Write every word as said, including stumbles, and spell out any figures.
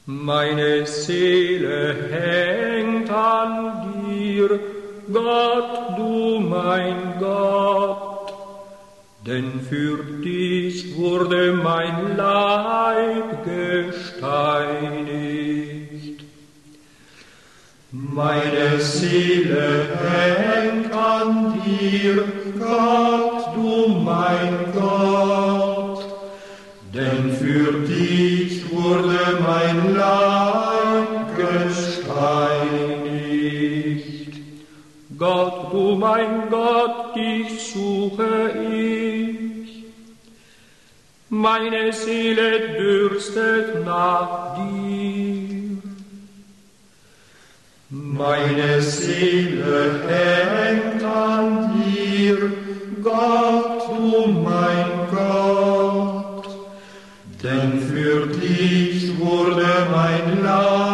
Meine Seele hängt an dir, Gott, du mein Gott, denn für dich wurde mein Leib gesteinigt. Meine Seele hängt an dir, Gott, du mein Gott, denn für dich wurde mein Leib gesteinigt. Gott, du mein Gott, dich suche ich. Meine Seele dürstet nach dir. Meine Seele hängt an dir, Gott, du mein Gott, denn für dich wurde mein Leib